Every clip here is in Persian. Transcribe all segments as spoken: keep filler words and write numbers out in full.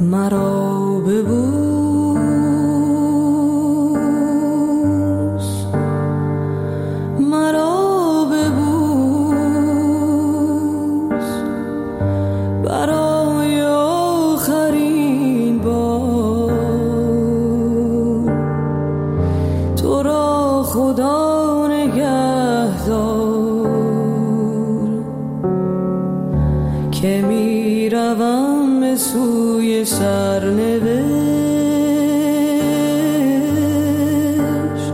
مرا ببوس، مرا ببوس برای آخرین بار. تو را خدا نگهدار که می روم به سوی سرنوشت.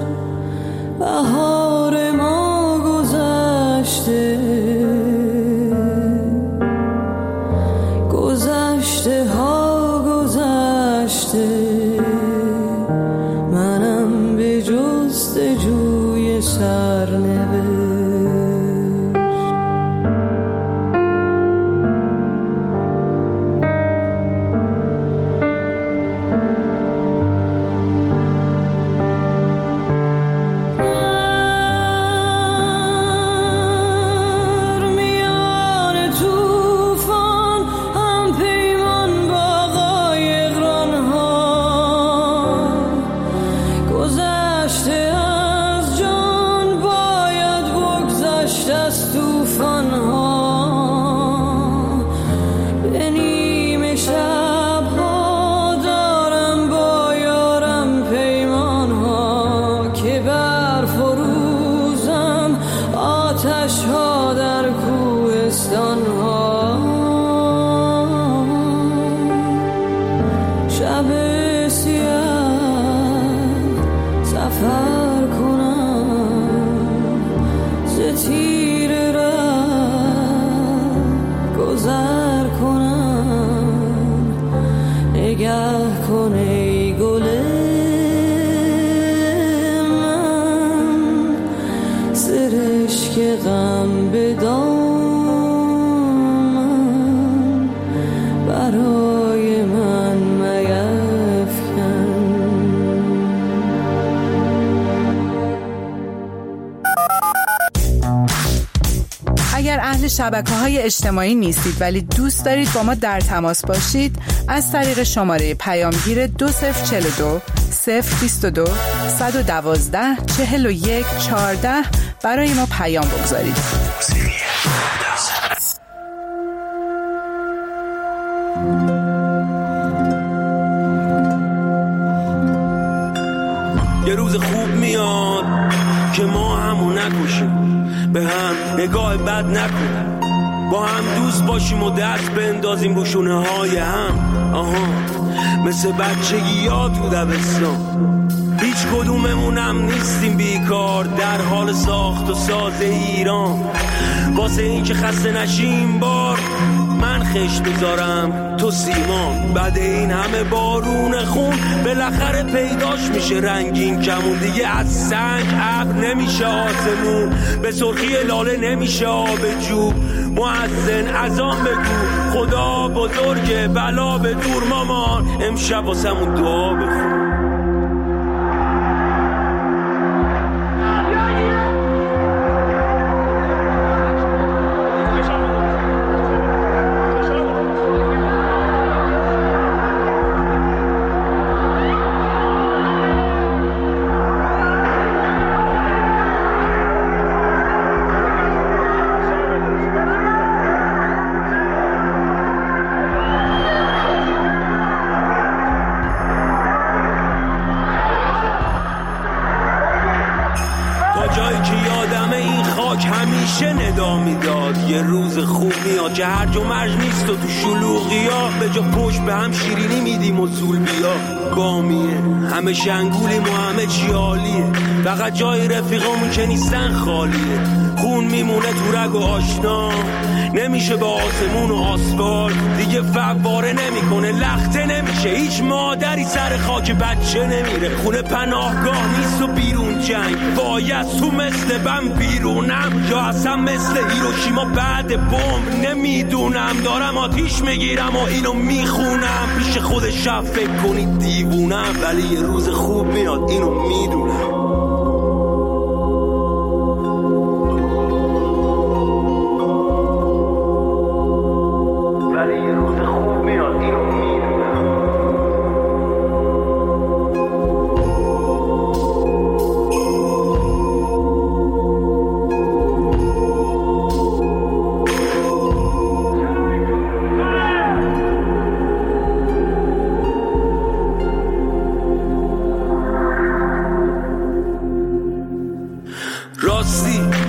بهار ما گذشته، گذشته ها گذشته، منم به جستجوی سرنوشت. غم به دامن برای من میفکن. اگر اهل شبکه‌های اجتماعی نیستید ولی دوست دارید با ما در تماس باشید، از طریق شماره پیامگیر دو صفر چهل و دو صفر بیست و دو صد و دوازده چهل و یک چهارده برای ما پیام بگذارید. یه روز خوب میاد که ما همو نکشیم، به هم نگاه بد نکنیم، با هم دوست باشیم و دست بندازیم رو شونه های هم. آها مثل بچگی ها تو دبستان، هیچ کدوممونم نیستیم بیکار در حال ساخت و ساز ایران. واسه این که خسته نشیم بار من خشت بذارم تو سیمان. بعد این همه بارون خون بالاخره پیداش میشه رنگین کمون. دیگه از سنگ ابر نمیشه آسمون، به سرخی لاله نمیشه آب جوب. مؤذن اذان بگو خدا بزرگه بلا به دور مامان، امشب واسمون دعا بخون. جایی که یادمه این خاک همیشه ندا میداد. یه روز خوب میاد که هرج و مرج نیست و تو شلوغی ها به جا پشت به هم شیرینی میدیم و زول بیا بامیه. همه شنگولیم و همه چی عالیه، فقط جای رفیقامون که نیستن خالیه. خون میمونه تو رگ و آشنا، نمیشه با آسمون و آسفال دیگه فواره نمیکنه، لخته نمیشه. هیچ مادری سر خاک بچه نمیره. خونه پناهگاه نیست و بیرون جنگ، باید تو مثل بم بیرونم یا اصلا مثل هیروشیما بعد بمب. نمیدونم دارم آتیش میگیرم و اینو میخونم، پیش خود شب فکر کنید دیوونم، ولی یه روز خوب میاد اینو میدونم. ولی یه روز خوب میاد اینو میدونم.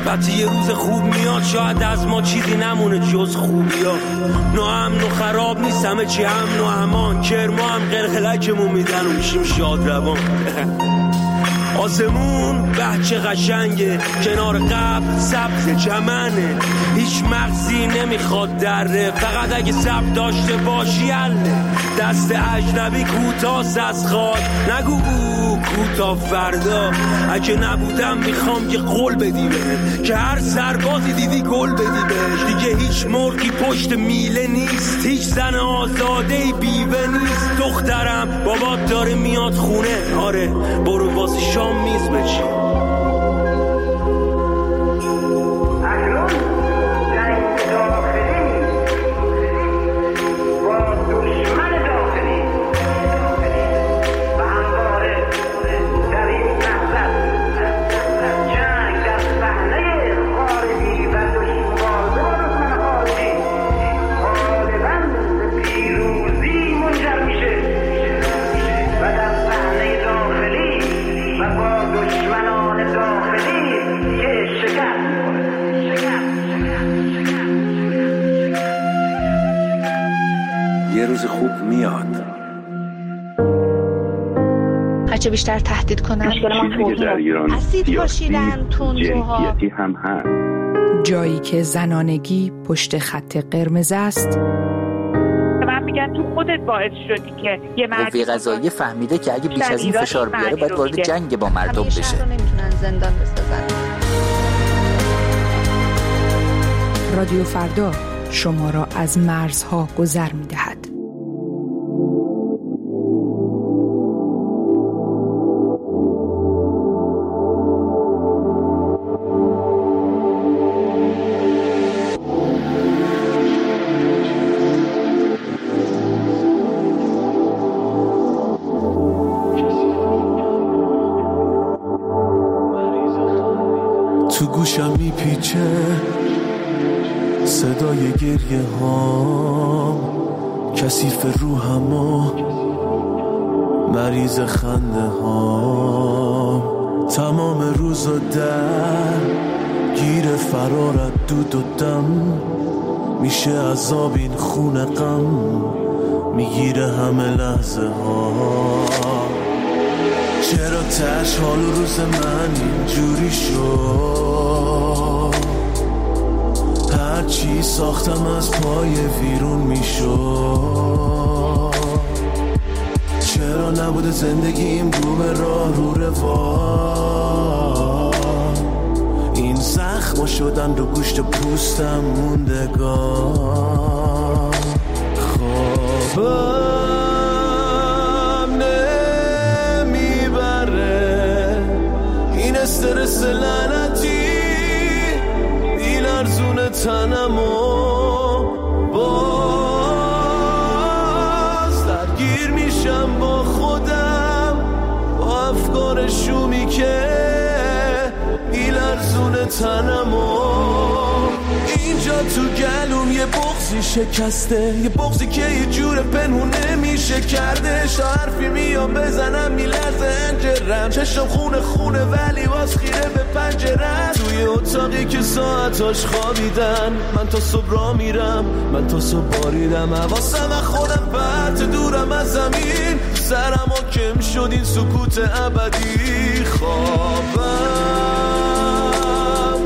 وقتی یه روز خوب میاد شاید از ما چیزی نمونه جز خوبی ها. ناامن و خراب نیست همه چی امن و امان، کرما هم قلقلکمون میدن و میشیم شاد روان. آسمون بچه قشنگه، کنار قبل سبز چمنه، هیچ مغزی نمیخواد دره، فقط اگه سب داشته باشی حله. دست اجنبی کوتاست از خاک، نگو کوتا فردا. اگه نبودم میخوام یه قول بدی بره، که هر سربازی دیدی گل بدی بهش. دیگه هیچ مرغی پشت میله نیست، هیچ زن آزادهی بیوه نیست. دخترم بابات داره میاد خونه، آره برو واسه شام میز بچین. یه روز خوب میاد. هرچه بیشتر تهدید کنن چیزی که در ایران اسید پاشیدن تندروها، جنسیتی هم هست. جایی که زنانگی پشت خط قرمز است. من میگن تو خودت باعث شدی که یه مردی قوه قضاییه فهمیده که اگه بیش از این فشار بیاره باید وارد جنگ با مردم بشه. شهر رو نمیتونن زندان بسازن. رادیو فردا شما را از مرزها گذر می‌دهد. تو گوشم میپیچه صدای گریه ها، کثیف روحم و مریض خنده ها. تمام روز و در گیر فرارت دود و دم، میشه عذاب این خون غم، میگیره همه لحظه ها. چرا تش حال و روز من اینجوری شد؟ هرچی ساختم از پای ویرون میشد. چرا نبوده زندگیم رو به راه رو روان؟ این زخم شدن رو گوشت پوستم موندگان. خوابم نمیبره این استرس لعنتی، این ارزون تنم و باز درگیر میشم با خودم، با افکار شومی که این ارزون تنم و اینجا تو گلوم یه بغضی شکسته، یه بغضی که یه جور پنهون نمیشه کردش. حرفی میام بزنم میلرزه انجرم، چشم خونه خونه ولی باز خیره به پنجرم. توی اتاقی که ساعتاش خوابیدن، من تا صبح را میرم، من تا صبح باریدم. حواسم از خودم پرت دورم از زمین، سرم و کم شد این سکوت ابدی. خوابم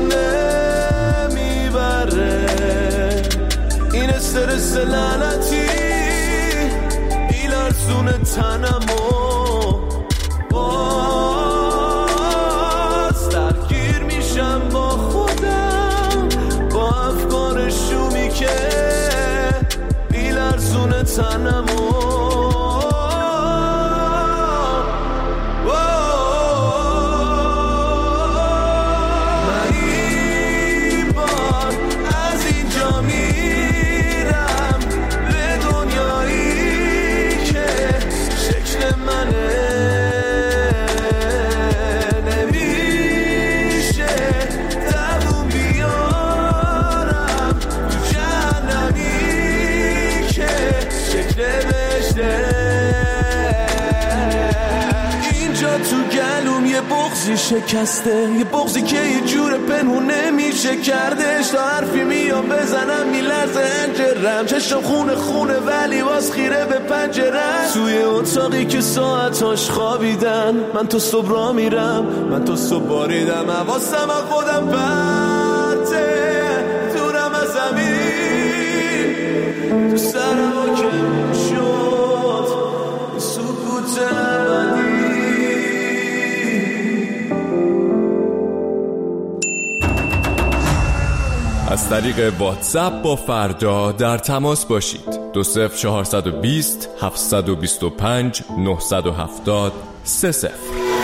نمیبره این استرس لعنتی، این لرزون تنم و باز درگیر میشم با خودم، با افکار شومی که این لرزون تنم و my مغزی شکسته، یه بغزی که یه جور پنهون نمیشه کردش. تا حرفی میام بزنم میلرزه انجرم، چشم خونه خونه ولی باز خیره به پنجرم. توی اتاقی که ساعتاش خوابیدن، من تو صبح را میرم، من تو صبح باریدم. حواسم از خودم پرته، دورم از زمین، تو سرم و کم شد سکوت ابدی. از طریق واتساپ با فردا در تماس باشید. دو صفر چهارصد و بیست هفتصد و بیست و پنج نهصد و هفتاد سه صفر.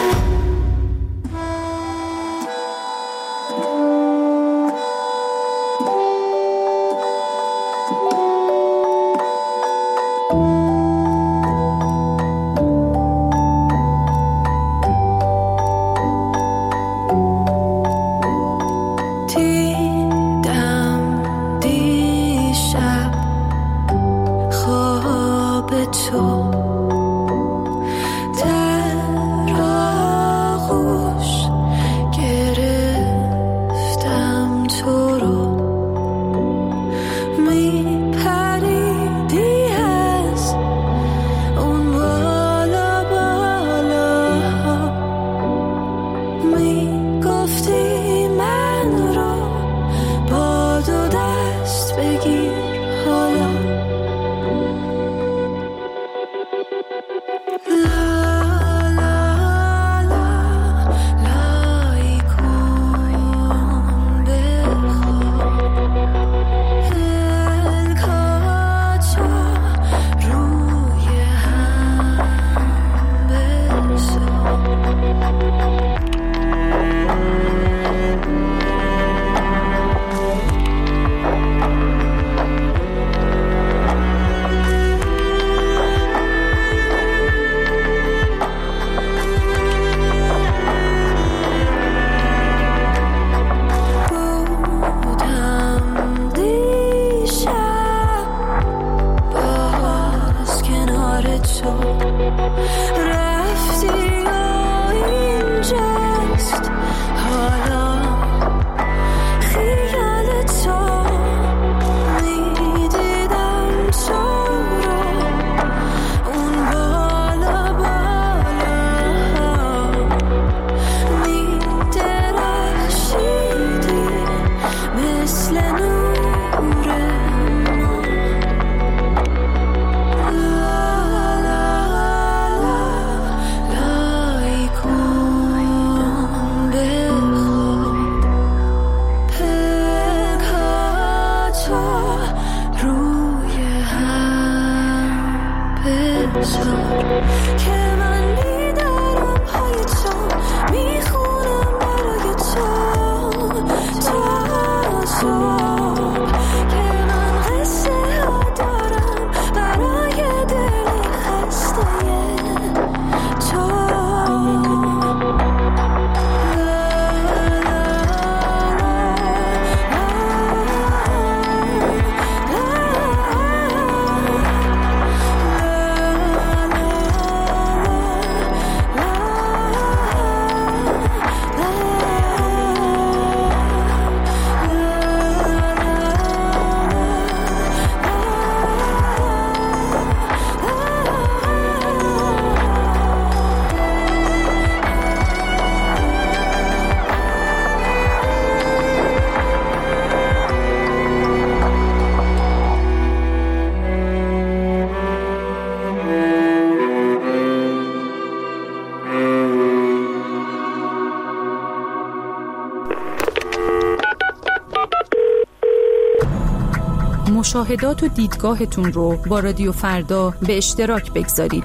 مشاهدات و دیدگاهتون رو با رادیو فردا به اشتراک بگذارید.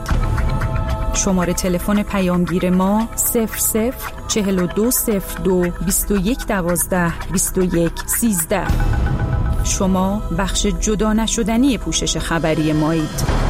شماره تلفن پیامگیر ما صفر صفر چهل و دو صفر دو بیست و یک دوازده بیست و یک سیزده. شما بخش جدا نشدنی پوشش خبری مایید.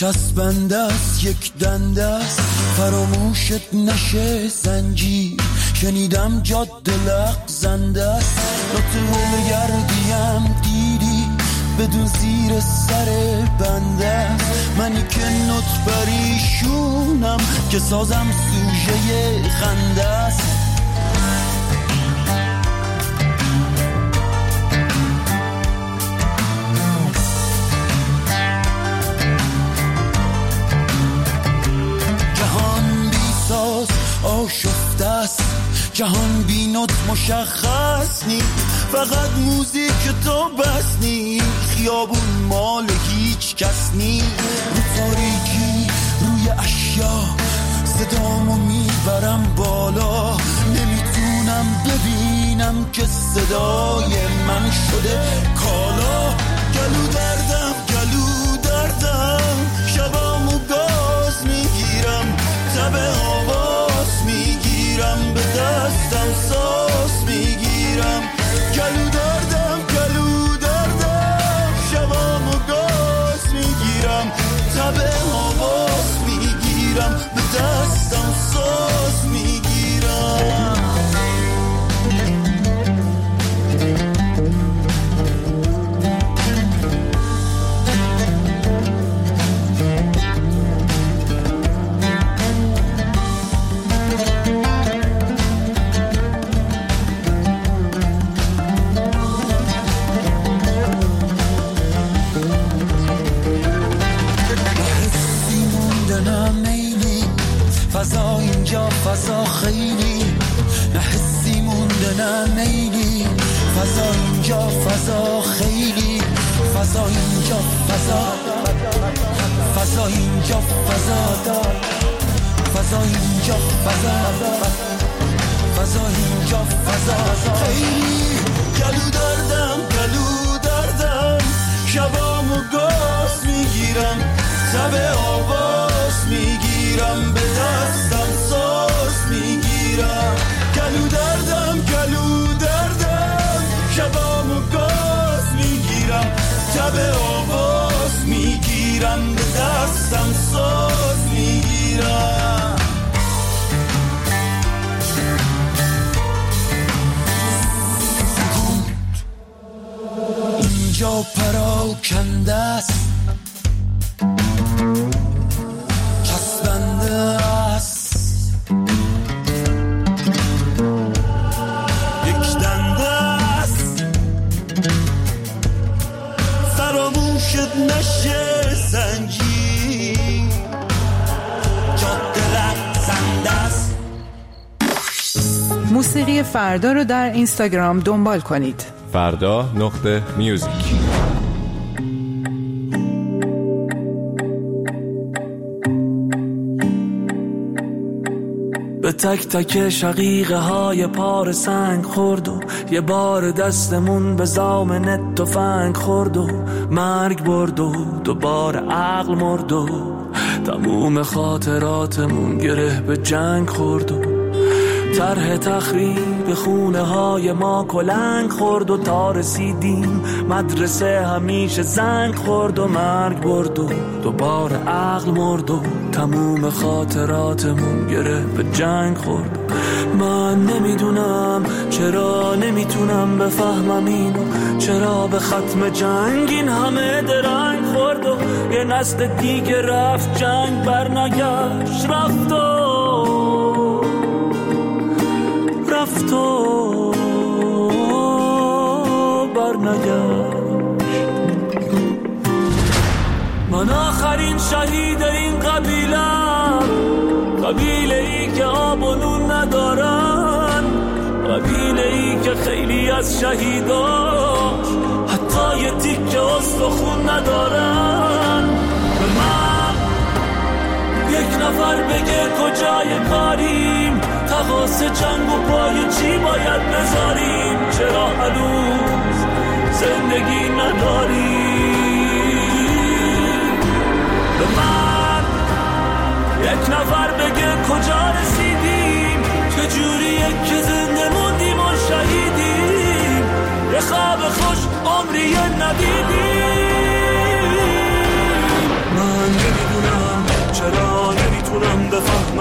چسبنده است یک دنده است فراموشت نشه زنجیر شنیدم جاده لغزنده است نطول گردیم دیدی بدون زیر سر بنده منی که نط بریشونم که سازم سوژه خنده است جهان بی ساز آشفته است جهان بی نوت مشخص نی فقط موزیک تو بس نی خیابون مال هیچ کس نی رو تاریکی روی اشیا صدامو میبرم بالا نمیتونم ببینم که صدای من شده کالا گلو دردم گلو دردم شبامو گاز میگیرم تب آواز میگیرم به دستم ساز میگیرم گلو دردم گلو دردم شبامو گاز میگیرم تب آواز میگیرم به دستم ساز میگیرم فضا اینجا فضا خیلی نه حسی مونده نه میلی فضا اینجا فضا خیلی فضا اینجا فضا فضا اینجا فضا فضا اینجا فضا فضا اینجا فضا خیلی گلو دردم گلو دردم شبامو گاز میگیرم تب آواز میگیرم به دستم ساز میگیرم گلو دردم گلو دردم شبامو گاز میگیرم تب آواز میگیرم به دستم ساز میگیرم اینجا پراکنده است چسبنده است یک دنده است فراموشت نشه زنجیر جاده لغزنده است. موسیقی فردا رو در اینستاگرام دنبال کنید. فردا نقطه میوزیک. به تک تک شقیقه های پار سنگ خورد و یه بار دستمون به زامن تفنگ خورد و مرگ برد و دوباره عقل مرد و تموم خاطراتمون گره به جنگ خورد و طرح تخریب خونه های ما کلنگ خورد و تا رسیدیم مدرسه همیشه زنگ خورد و مرگ برد و دوباره عقل مرد و تموم خاطراتمون گره به جنگ خورد. من نمیدونم چرا نمیتونم بفهمم اینو، چرا به ختم جنگ این همه درنگ خورد و یه نسل دیگه رفت جنگ برنگشت رفت و رفت و برنگشت. من آخرین شهید این قبیلم، قبیله ای که آب و نون ندارن، قبیله ای که خیلی از شهیداش حتی یه تیکه استخون ندارن. به من یک نفر بگه کجای کاریم، تقاس جنگ و پای چی باید بذاریم، چرا هنوز زندگی نداریم. به من یک نفر بگه کجا رسیدیم، چجوریه که زنده موندیم و شهیدیم، یه خواب خوش عمری ندیدیم. من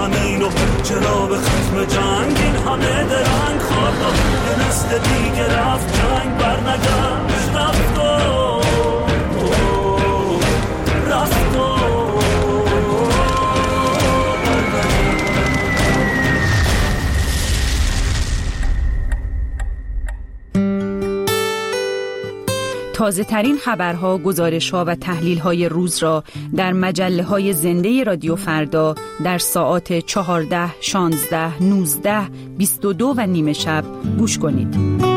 همینو چرا به ختم جنگ این همه درنگ خورد و یه نسل دیگه رفت جنگ برنگشت رفت و رفت و تازه ترین خبرها، گزارش‌ها و تحلیل‌های روز را در مجله‌های زنده رادیو فردا در ساعات چهارده، شانزده، نوزده، بیست و دو و نیمه شب گوش کنید.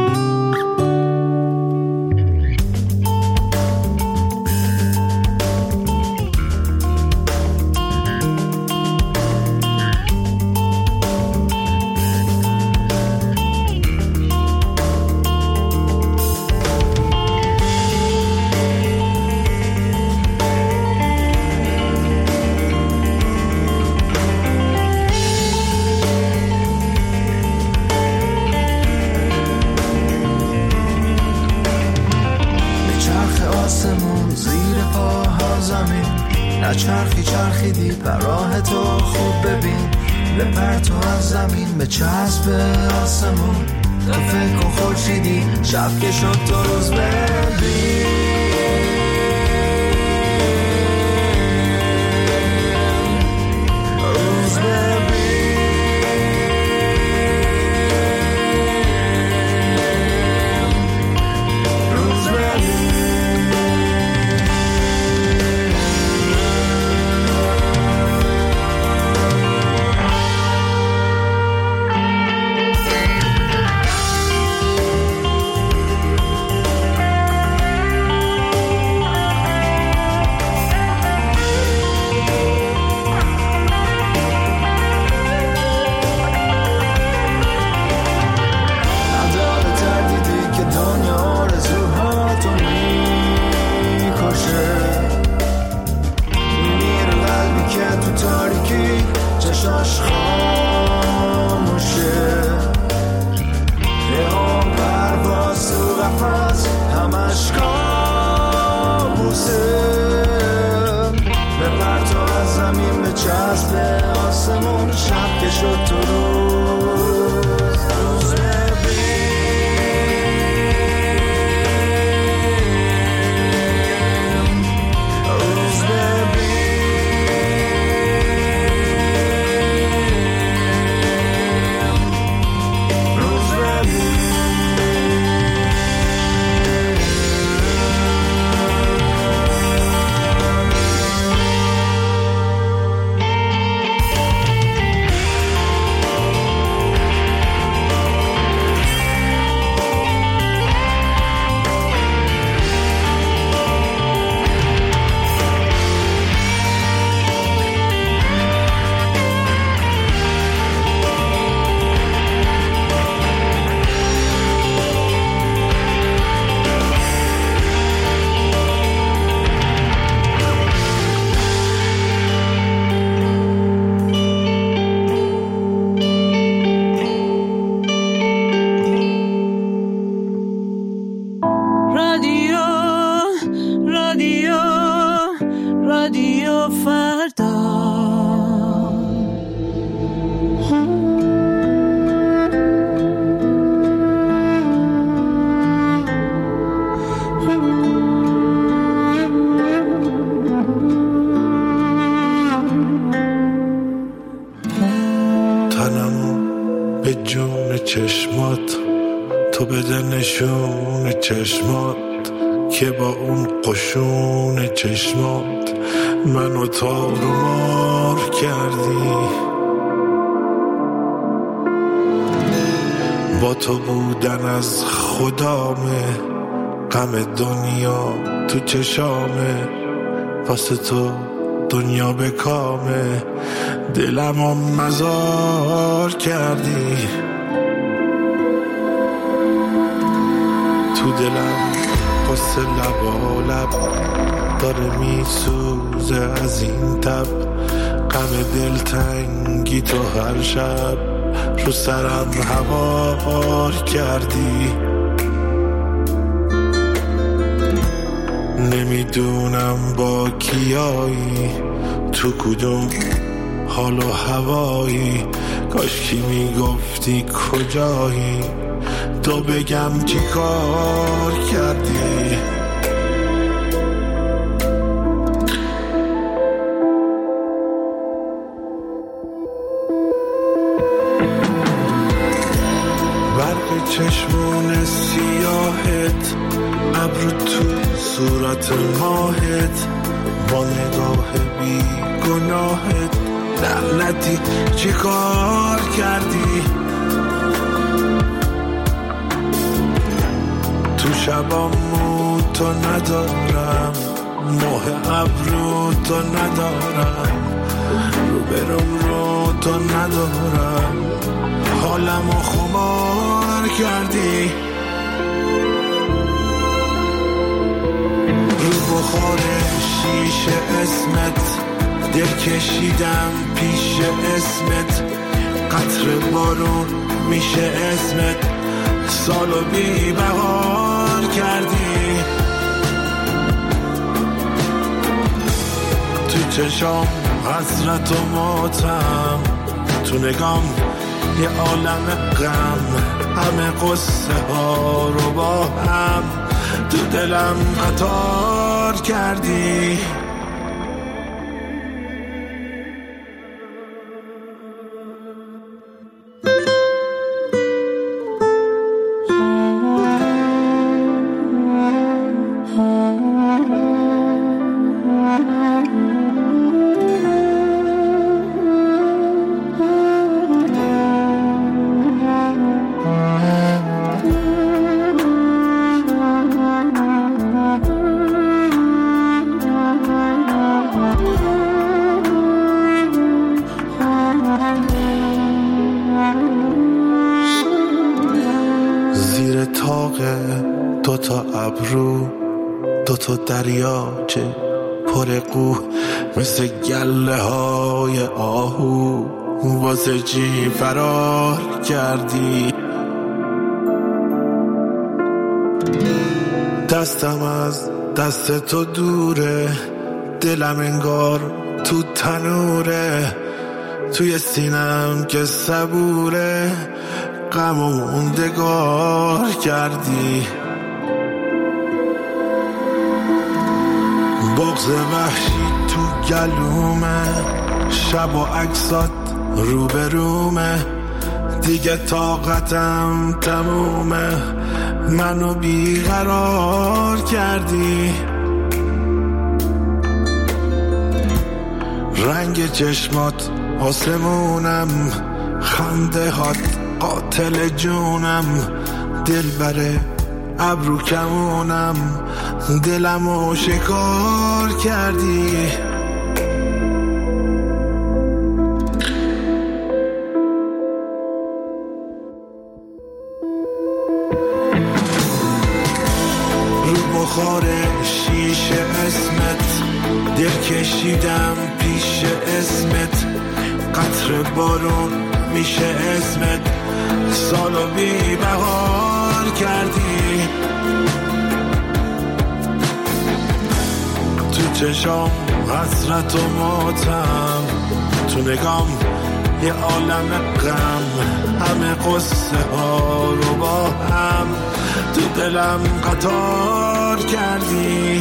چرخی چرخیدی بر راه تو خوب ببین بپر تو از زمین به چسب آسمون تو فکر کن خورشیدی شب که شد تو روز ببین روز ببین روز ببین چشمات تو بده نشون چشمات که با اون قشون چشمات منو تار و مار کردی با تو بودن از خدامه غم دنیا تو چشامه واسه تو دنیا به کامه دلمو مزار کردی تو دلم قصه لبا لب داره میسوزه از این تب غم دلتنگی تو هر شب رو سرم هوار کردی نمیدونم با کیایی تو کدوم حال و هوایی، کاش کی میگفتی کجایی، تو بگم چی کار کردی. برق چشمون سیاهت، ابرو تو صورت ماهت، با نگاه بی گناهت، لعنتی چی کار کردی. تو شبامو تو ندارم، ماه ابرو تو ندارم، رو برم رو تو ندارم، حالمو خمار کردی. رو بخار شیشه اسمت، دل کشیدم پیش اسمت، قطر بارون میشه اسمت، سالو بی بهار کردی. تو چشام حسرت و ماتم، تو نگام یه عالم غم، همه قصه ها رو با هم تو دلم قطار کردی. دوتا ابرو، دوتا دریاچه پر قو، مثل گله های آهو، واسه چی فرار کردی. دستم از دست تو دوره، دلم انگار تو تنوره، توی سینم که صبوره، غم و موندگار کردی. بغض وحشی تو گلومه، شب و عکسات روبرومه، دیگه طاقتم تمومه، منو بیقرار کردی. رنگ چشمات آسمونم، خنده هات قاتل جونم، دل بره ابرو کمونم، دلمو شکار کردی. رو بخار شیشه اسمت، دل کشیدم پیش اسمت، قطر بارون میشه اسمت، سالو بی بهار کردی. تو چشام حسرت و ماتم، تو نگام یه عالم غم، همه قصه ها رو با هم تو دلم قطار کردی.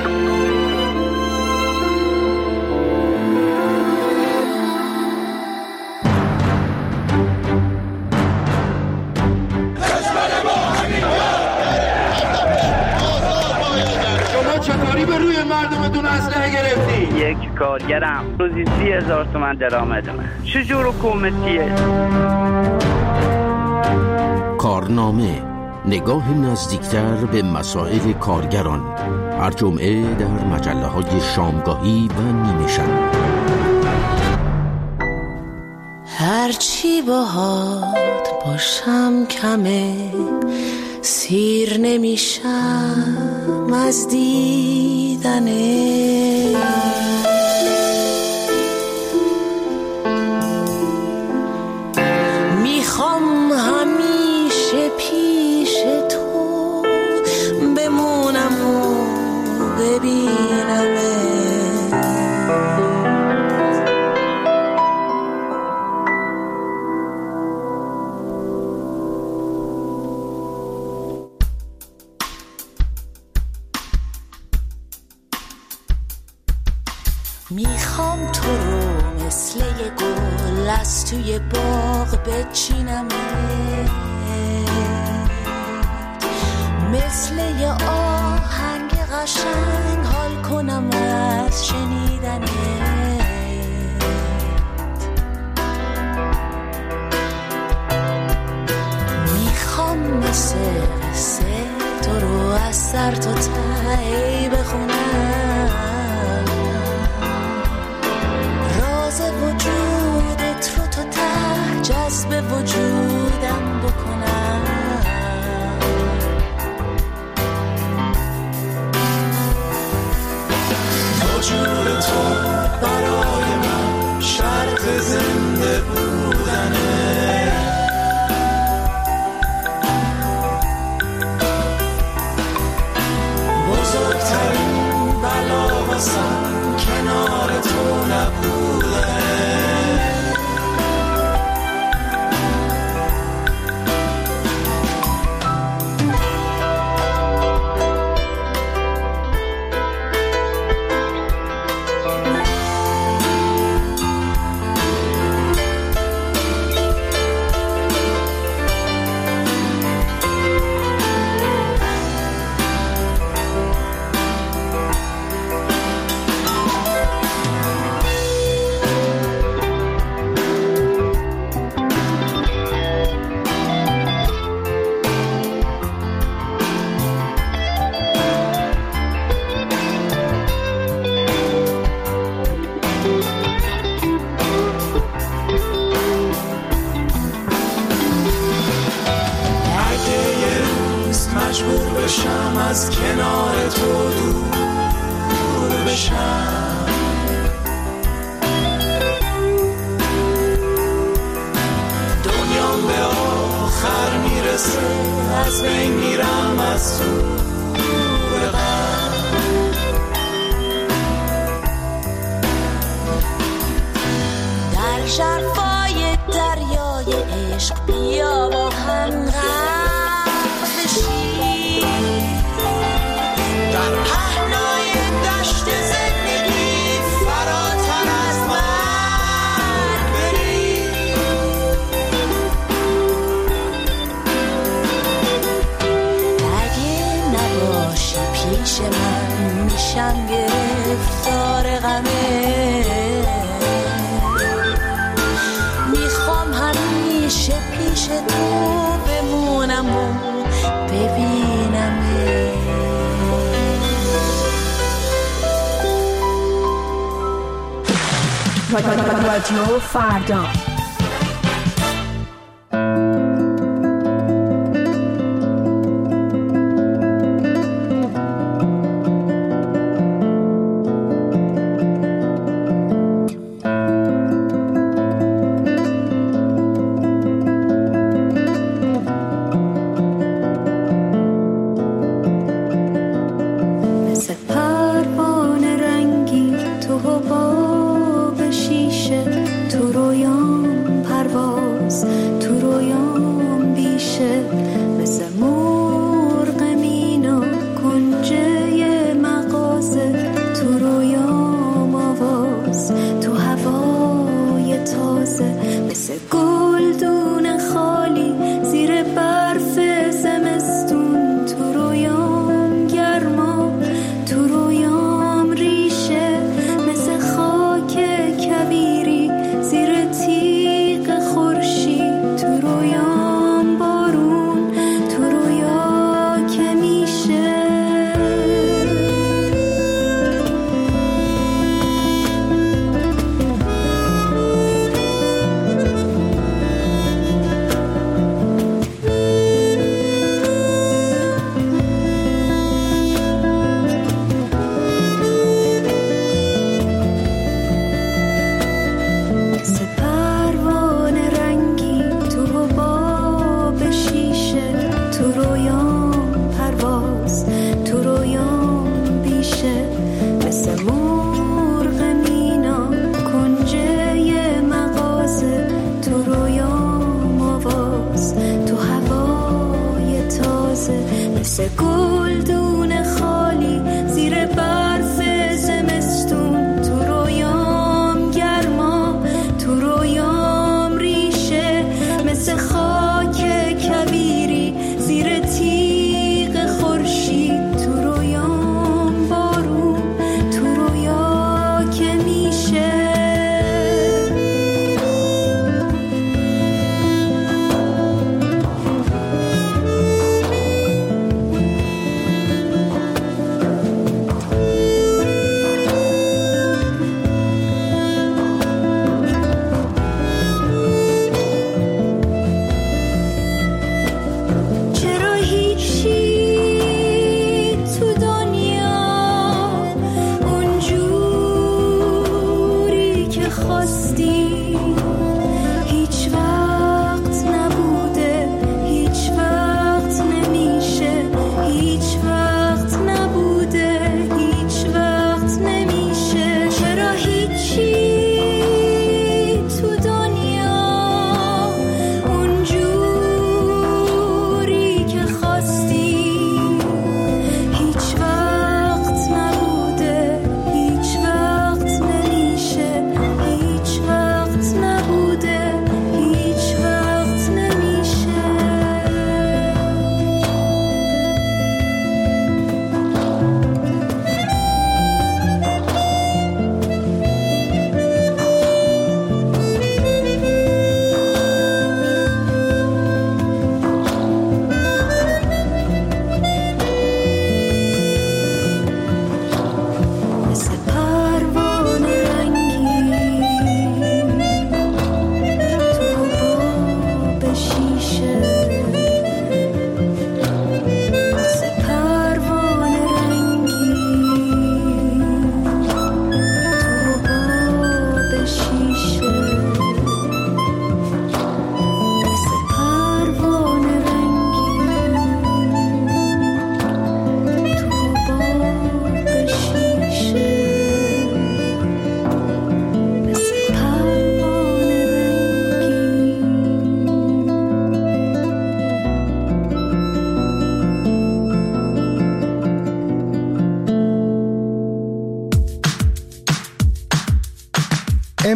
چطوری به روی مردمتون اسلحه گرفتی؟ یک کارگرم روزی سی هزار تومن درآمدمه. چجور حکومتیه؟ کارنامه، نگاه نزدیکتر به مسائل کارگران، هر جمعه در مجله های شامگاهی و نیمه شب. هرچی باهات باشم کمه، سیر نمیشم از دیدنه. میخوام همیشه پیش تو بمونم و ببینمه. میخوام تو رو مثل یه گل از توی باغ بچینم، مثل یه آهنگ قشنگ حال کنم از شنیدنت. میخوام مثل قصه تو رو از سر تا ته بخونم، راز وجودت رو تا ته جذب وجودم بکنم. وجود تو برای من شرط زنده بودنه، بزرگترین بلا واسم کنار تو نبودنه. مجبور بشم از کنار تو دور بشم، دنیام به آخر میرسه از بین میرم از دور غم. در ژرفای دریای عشق بیا با هم غرق بشیم، در پهنای دشت زندگی فراتر از مرگ بریم. اگه نباشی پیش من میشم گرفتار غمه، میخوام همیشه پیش تو بمونم و ببینم. رادیو فردا گلدون خالی زیر برف زمستون تو رویا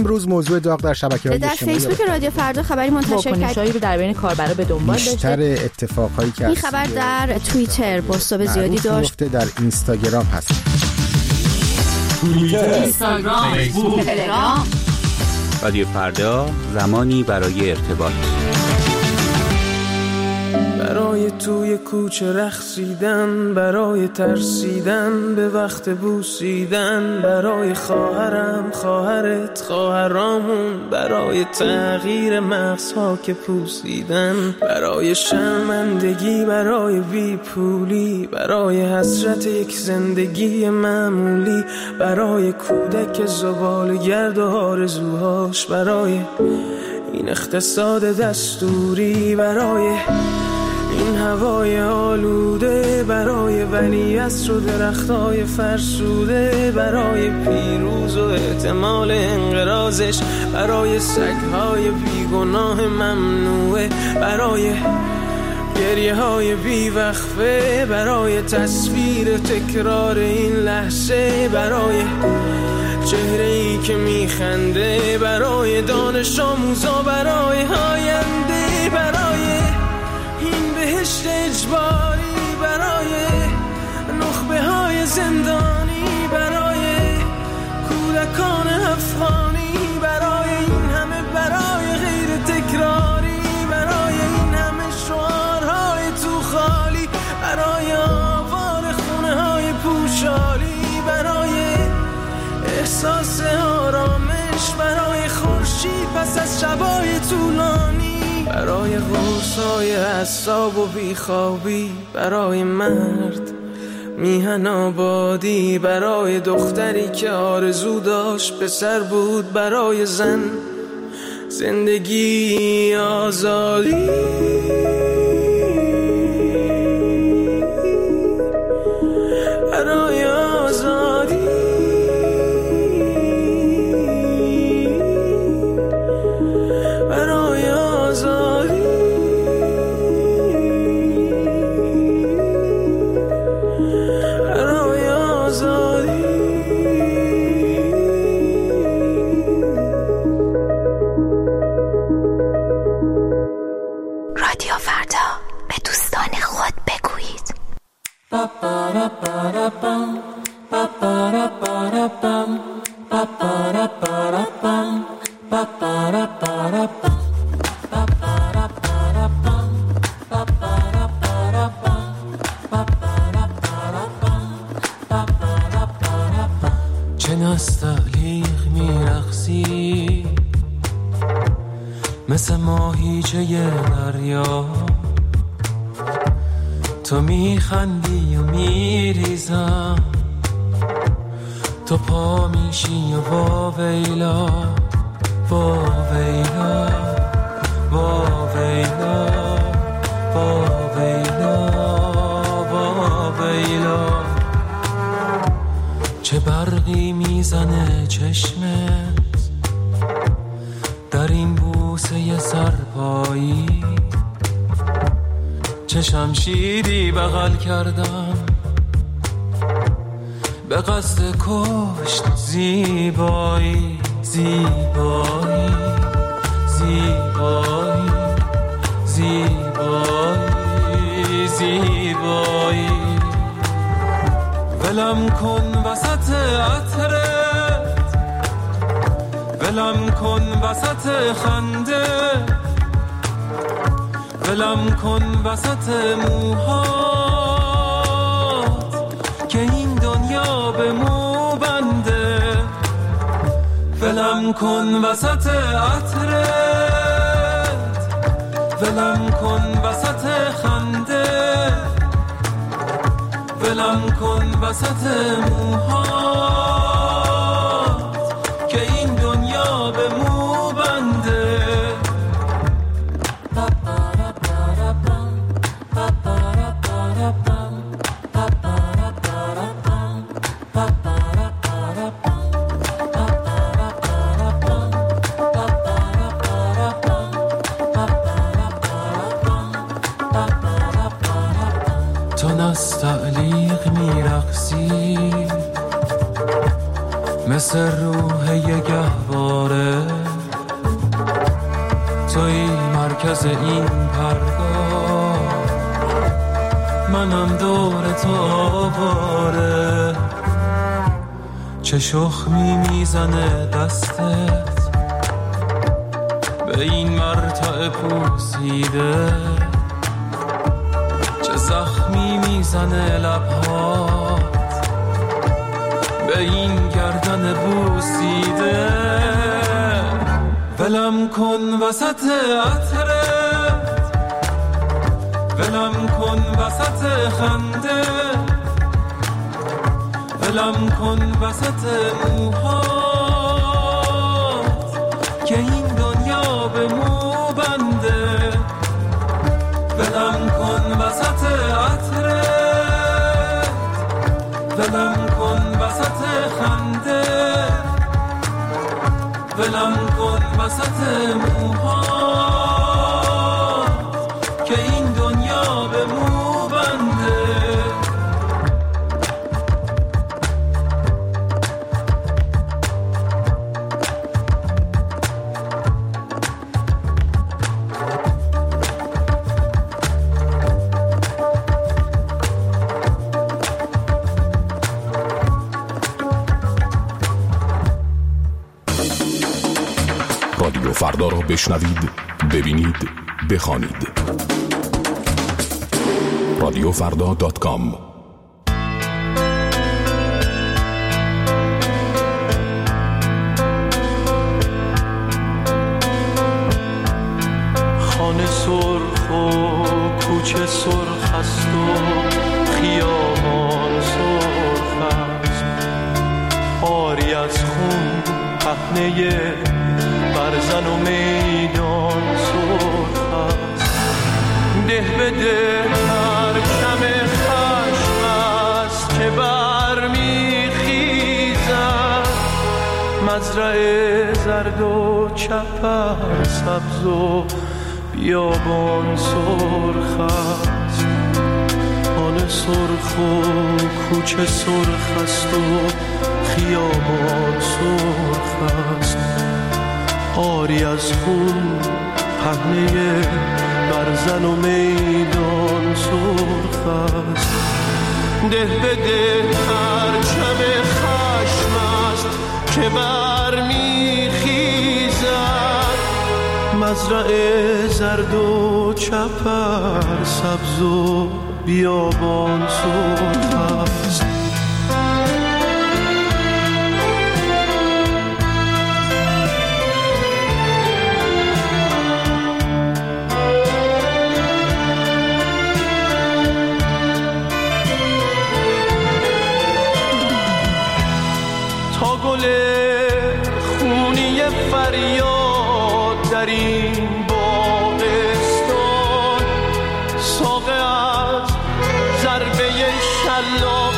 امروز موضوع داغ در شبکه‌های اجتماعی در فیسبوک رادیو فردا خبری منتشر کرد. واکنش‌هایی رو در بین کاربرا به دنبال داشته. بیشتر اتفاقایی که این خبر در توییتر بازتاب زیادی داشت. در اینستاگرام هست. توییتر، اینستاگرام، فیسبوک، تلگرام. رادیو فردا، زمانی برای ارتباط. برای توی کوچه رقصیدن، برای ترسیدن به وقت بوسیدن، برای خواهرم خواهرت خواهرامون، برای تغییر مغزها که پوسیدن، برای شرمندگی برای بی پولی، برای حسرت یک زندگی معمولی، برای کودک زباله‌گرد و آرزوهاش، برای این اقتصاد دستوری، برای این هوای آلوده، برای ولیعصر و درختای فرسوده، برای پیروز و احتمال انقراضش، برای سگهای بیگناه ممنوعه، برای گریه های بیوقفه، برای تصویر تکرار این لحظه، برای چهره ای که میخنده، برای دانش آموزا، برای آینده، برای این بهشت اجباری، برای نخبه های زندانی، برای کودکان افغانی، برای این همه برای غیر تکراری، برای این همه شعارهای تو خالی، برای آوار خونه های پوشالی، برای احساس آرامش، برای خورشید پس از شبای طولانی، برای غوصای اعصاب و بیخوابی، برای مرد میهن آبادی، برای دختری که آرزو داشت پسر بود، برای زن زندگی آزادی، برای آزادی، برای آزادی، برای آزادی. رادیو فردا، به دوستان خود بگویید. چه نستعلیق میرقصی مثل ماهیچه دریا، تو میخندی و میریزم، تو پا میشی و واویلا واویلا واویلا واویلا واویلا، چه برقی میزنه چشمت در این بوسه سرپایی، چه شمشیری بغل کردم به قصد کشت زیبایی زیبایی زیبایی زیبایی زیبایی، ولم کن وسط عطرت، ولم کن وسط خنده، ولم کن وسط موهات که این دنیا به مو بنده، ولم کن وسط عطرت، ولم کن وسط خنده، ولم کن وسط موهات که این دنیا به مو بنده. تو نستعلیق میرقصی مثل روح یه گهواره، توی مرکز این پرگاه، منم دور تو آواره. چه شخمی میزنه دستت به این مرتع پوسیده، چه زخمی میزنه لبهات به این گردن بوسیده. ولم کن وسط عطرت، ولم کن وسط خنده، ولم کن وسط موهات که این دنیا به مو بنده. ولم کن وسط عطرت، ولم کن وسط خنده، ولم کن وسط موهات که این دنیا به مو بنده. رادیو فردا را بشنوید، ببینید، بخوانید. رادیو فردا دات کام. خانه سرخ و کوچه سرخ است و خیابان سرخ است، آری از خون پهنه برزن و میدان سرخ است. ده به ده پرچم خشم است که برمیخیزد، مزرعه زرد و چپر سبز و بیابان سرخ است. خانه سرخ و کوچه سرخ است و خیابان سرخ است، آری از خون پهنه برزن و میدان سرخ است. ده به ده پرچم خشم است که برمیخیزد، مزرعه زرد و چپر سبز و بیابان سرخ است. گل خونی فریاد در این باغستان، ساقه از ضربه شلاق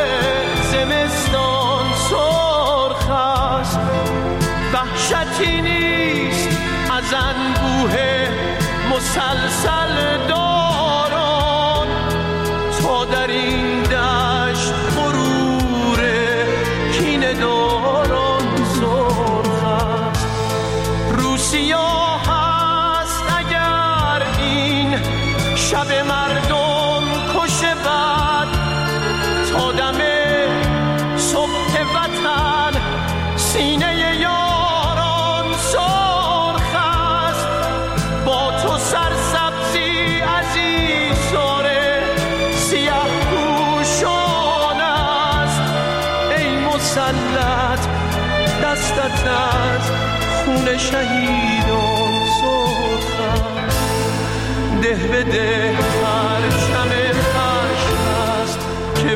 زمستان سرخ است. وحشتی نیست از انبوه مسلسل داران، تا در این دشت غرور کینه داران سرخ است. روسیاه هست اگر این شب مردم کشه بد، تا دم صبح وطن سینه یاران سرخ است. با تو سرسبزی عزیزاره سیاه پوشان است، ای مسلط دستت از خون شهیدان سرخ است. ده به ده پرچم خشم است که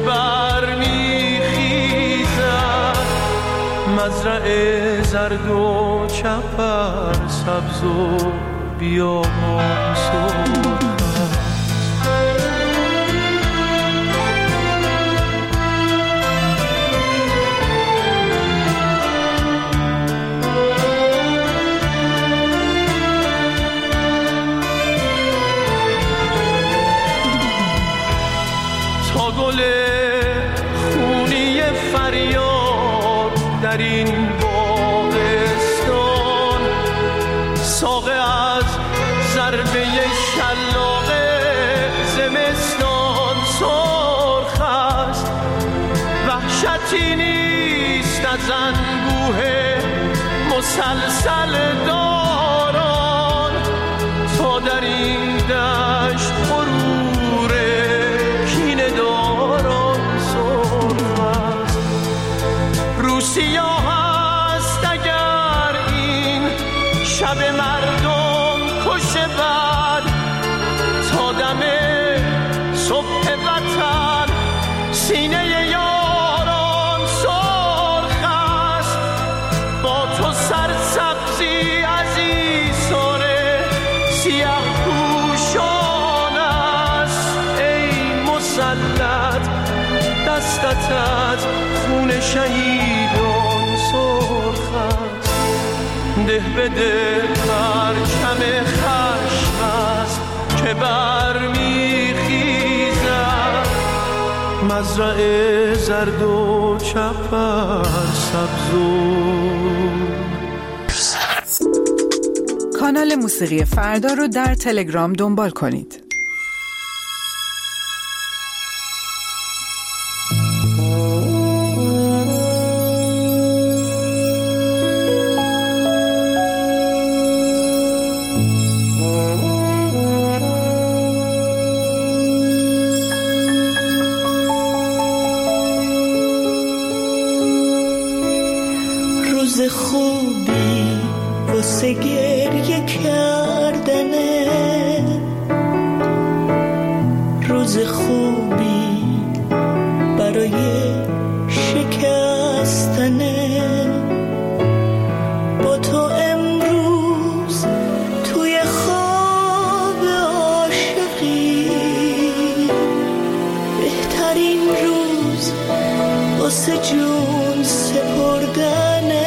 برمیخیزد، مزرعه زرد و چپر سبز و بیابان سرخ است. تا گل خونی فریاد در در این باغستان، ساقه از ضربه شلاق زمستان سرخ است. وحشتی نیست از انبوه مسلسل داران، تا در این دشت غرور کینه داران سرخ است. رو سیاه است اگر این شب مردم کش بد، تا دم صبح وطن سینه یاران سرخ است. با تو سرسبزی عزیزان سیه پوشان است. ای مسلط دستت از خون شهیدان سرخ است. ده به ده پرچم خشم است که برمیخیزد، مزرعه زرد و چپر سبز و کانال موسیقی فردا رو در تلگرام دنبال کنید. روز خوبی واسه گریه کردنه، روز خوبی برای شکستنه. با تو امروز توی خواب عاشقی، بهترین روز واسه جون سپردنه.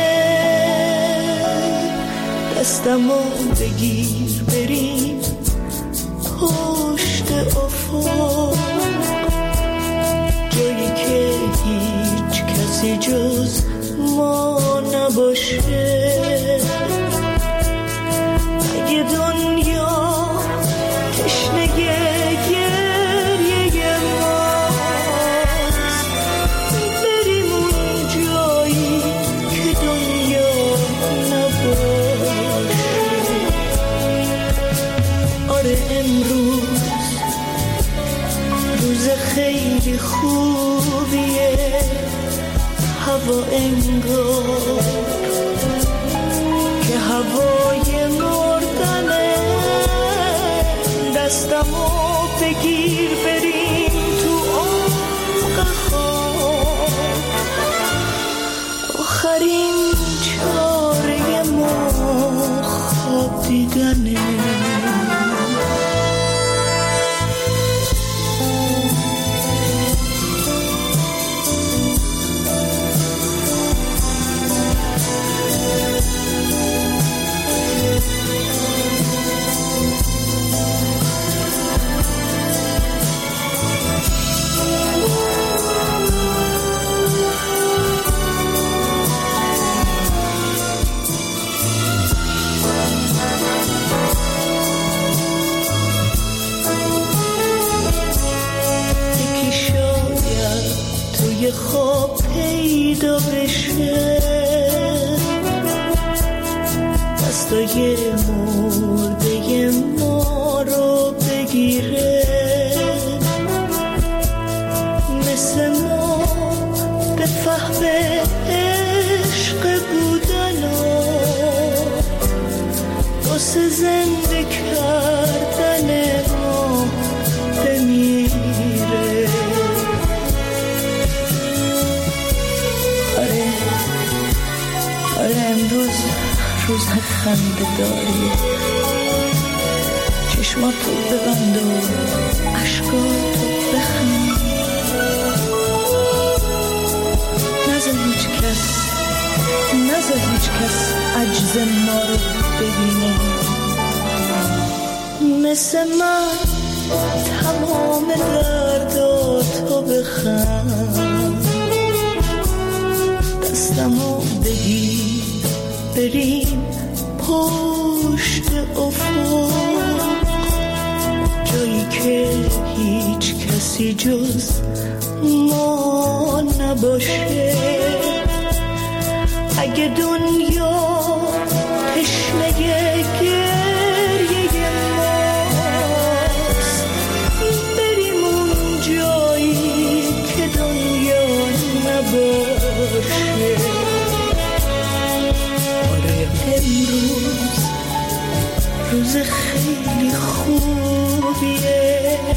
دستمو بگیر بریم پشت افق، جایی که هیچ کسی جز ما نباشه. اگه دنیا تشنه گریه ماست، بریم اون جایی که دنیا نباشه. آره امروز روز خیلی خوبیه، هوا انگار که هوای مردنه. دستمو بگیر بریم تو عمق خواب، آخرین چاره ما خواب دیدنه. خواب پیدا بشه، دستای مرده ما رو بگیره. مثل ما به فهم عشق بودن و واسه زنده کردن ما بمیره. آره امروز روز خنده داریه، چشماتو ببند و عشقاتو بخند. نذار هیچ کس نذار هیچ کس عجز ما رو ببینه. مثل من تمام درداتو بخند. دست دستمو بگیر بریم پشت افق، جایی که هیچ کسی جز ما نباشه. اگه دنیا تشنه گریه ماست، بریم اون جایی که دنیا نباشه. آره امروز روز خیلی خوبیه،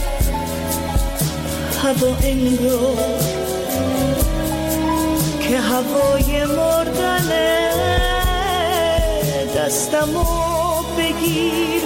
هوا انگار که هوای مردنه. دستمو بگیر